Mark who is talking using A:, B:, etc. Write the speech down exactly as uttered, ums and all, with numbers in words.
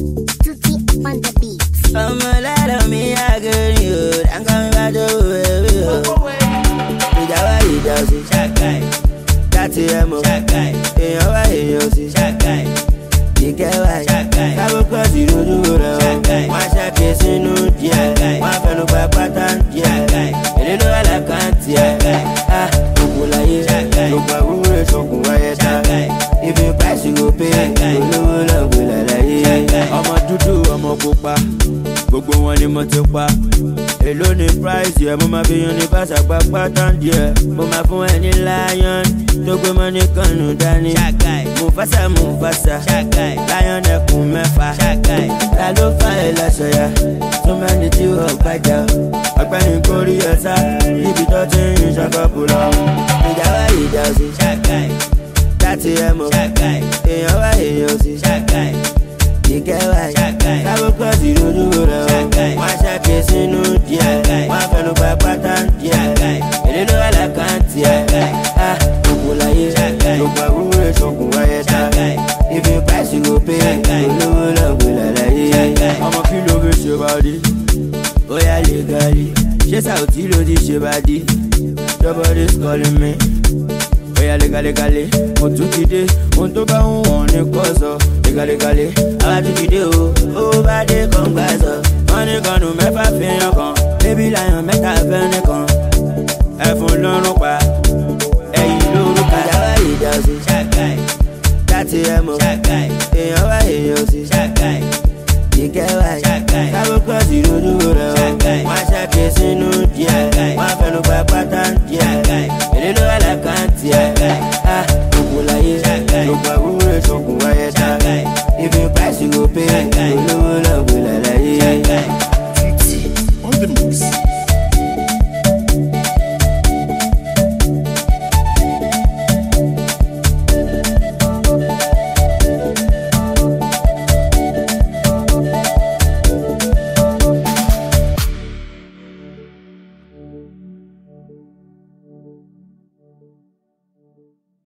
A: Tutti on the beat.
B: I'm a lot of me, I get you. I'm coming back to you. Ìjàwá ìjọsí ṣàkàì, láti ẹ̀mọ́ ṣàkàì, èèyàn wá èèyàn sí ṣàkàì, ìkẹwàá ṣàkàì, kábókọ́sì lójú rẹ̀ ṣàkàì, wọ́n ṣàkè sínú díẹ̀, wọ́n fẹnu pa pátá díẹ̀, èlé ló wà lákàntì ẹ̀, á òkú láyé, òkú àwúrò ìṣòkùn wáyé ṣàkàì, ibi price go pay, olówó náà gbé lálàyé, ọmọ dúdú ọmọ pupa, gbogbo wọn ni mo ti pa. Èló ni price yẹ, mo máa fi universe àpapọ̀ tán díẹ̀. Mo máa fún ẹni lion tó gbé mọ́ ní kànnù dání. Mufasa Mufasa, lion ẹkùn mẹ́fà. Ta ló fa ẹ lọ́sọ̀yà? Tó mẹ́ni tí ó gbàjà. Ọ̀gbẹ́ni kórí ẹ̀sà, níbi tó ti ń ṣàkóso lọ. Ìjàwá ìjà sí. Láti ẹ̀mọ́, èèyàn wá èèyàn sí. Ìkẹwàá, kábókọ́sì lójú rẹ̀ wọ́n ṣàkè sínú díẹ̀, wọ́n fẹnu pa pátá díẹ̀, èlé ló wà lákàntì ẹ̀, á òkú láyé, òkú àwúrò ìṣòkùn wáyé ta, ibi price go pay, olówó náà gbé lálàyé. Ọmọ kí ló fi ṣe bàdí? Ó yá lè gàlí, ṣé Saoty ló ti ṣe bàdí? Nobody's calling me. Oya legalegale, mo tún ti dé, ohun tó bá ń wọ̀n ní kọ́sọ̀. Legalegale, àwa tún ti dé o, ó bá dé kọ̀ǹgbà sọ. Wọ́n ní kanu mẹ́fà fihàn kan, bébí lion mẹ́ta fẹ́ nìkan. Ẹ̀fún lọ́rùn pa, ẹ̀yìn lórúkọ. Ìjàwá ìjọsí, láti ẹ̀mọ́, èèyàn wá èèyàn sí. Ìkẹwàá, kábókọ́sì lójú rẹ̀ wọ́n ṣàkè sínú díẹ̀, wọ́n fẹnu pa pátá díẹ̀, èlé ló wà lákàntì ẹ̀, á òkú láyé, òkú àwúrò ìṣòkùn wáyé ta, ibi price go pay,